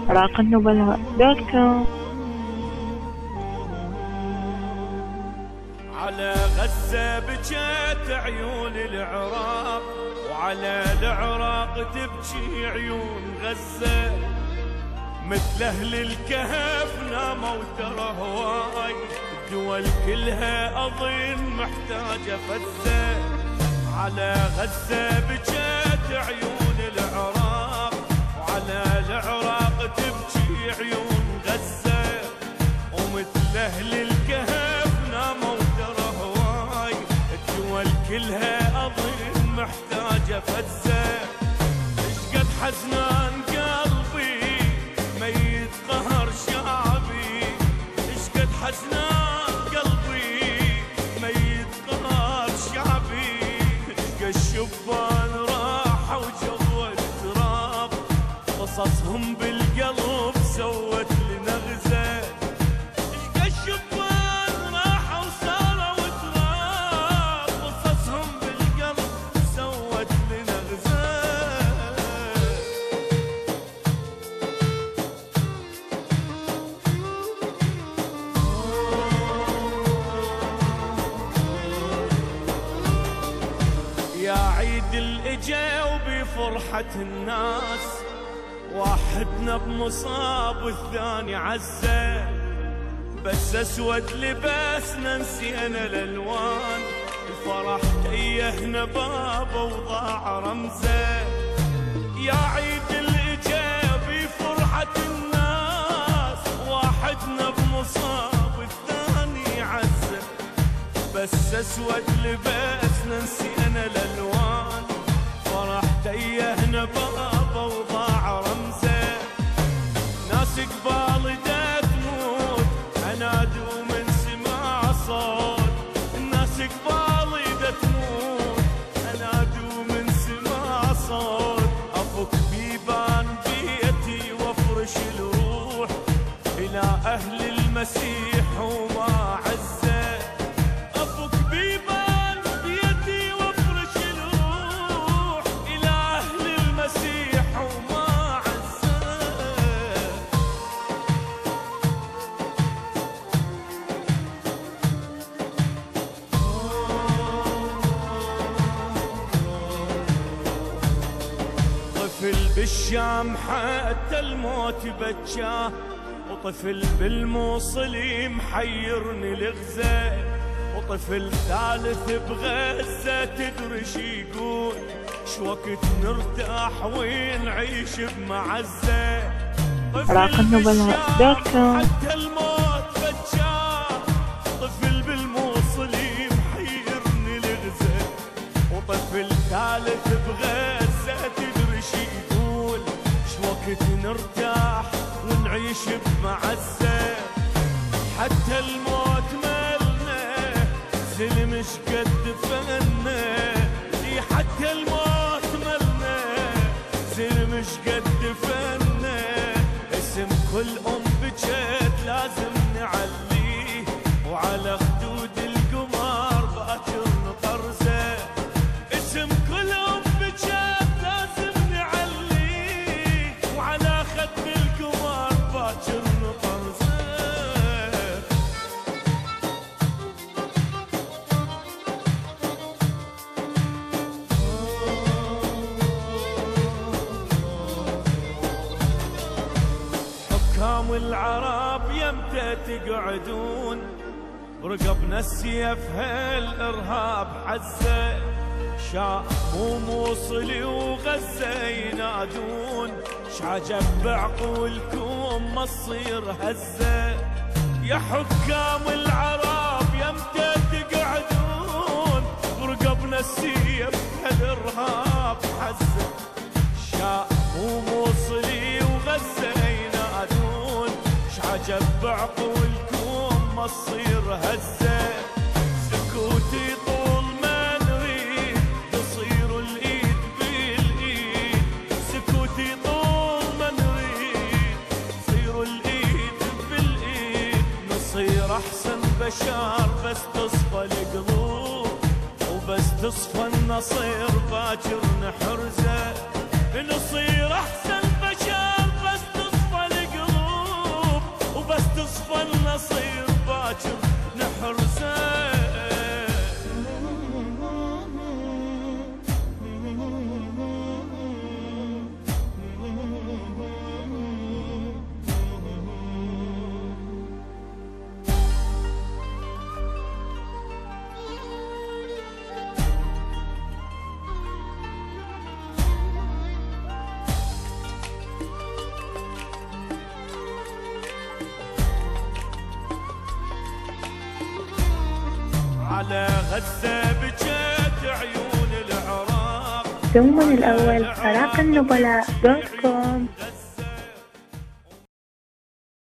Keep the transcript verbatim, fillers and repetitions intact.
راق النبلاء دوت كوم. على غزة بجت عيون العراق، وعلى العراق تبكي عيون غزة، مثل أهل الكهف ناموا ترى هواي، الدول كلها أظن محتاجة فزة. على غزة بجت عيون العراق، وعلى العراق تبكي عيون غزة، ومثل أهل الكهف ناموا ترى هواي، الدول كلها أظن محتاجة فزة. إيش قد حزنان قلبي ميت قهر شعبي، إيش قد حزنان قلبي ميت قهر شعبي، إيش قد شبان راحوا وجوا التراب، قصصهم بالقلب سوت لنا غزة. إيش قد شبان راحوا وصاروا تراب، قصصهم بالقلب سوت لنا غزة. يا عيد الإجا وبفرحة الناس، واحدنا بمصاب والثاني عزة، بس أسود لباسنا نسينا الألوان، الفرح تيهنا بابا وضاع رمزه. يا عيد الإجا بفرحة الناس، واحدنا بمصاب والثاني عزة، بس أسود لباسنا نسينا الألوان، فرح تيهنا بابا وضاع رمزه. ناس قبال دا تموت أنادوا من سماع صوت، الناس قبال دا تموت أنادوا من سماع صوت، أفك بيبان بيتي وافرش الروح إلى أهل المسيح وما عزه. أفك بيبان بيتي وافرش الروح إلى أهل المسيح وما عزه. طفل بالشام حتى الموت بجاه، وطفل بالموصل محيرني الغزة، وطفل ثالث بغزة تدري شي يقول، شوقت نرتاح ونعيش بمعزة. راق النبلاء دوت كوم. حتى الموت بجاه، طفل بالموصل محيرني الغزة، وطفل ثالث بغزة تدري شي يقول، شوقت نرتاح ونعيش بمعزة. حتى الموت مالنا سلم شقد فنا، إي حتى الموت مالنا سلم شقد فنا، اسم كل أم بجت لازم نعليه، وعلى خدود القمر باكر نطرزه. اسم كل أم بجت لازم نعليه، وعلى خد القمر باكر نطرزه. حكام العرب يمتى تقعدون، رقبنا السيف هالإرهاب حزة، شام وموصلي وغزة ينادون، شعجب بعقولكم ما تصير هزة. يا حكام العرب يمتى تقعدون، رقبنا السيف هالإرهاب حزة، شام وموصلي وغزة ينادون، شعجب بعقولكم ما تصير هزة. سكوتي طول ما نريد تصير الإيد بالإيد، سكوتي طول ما نريد تصير الإيد بالإيد، نصير أحسن بشر بس تصفى القلوب، وبس تصفى النصير باكر نحرزه، نصير أحسن بشر بس تصفى على غزة بجت عيون العراق. دوما الأول عراق النبلاء دوت كوم.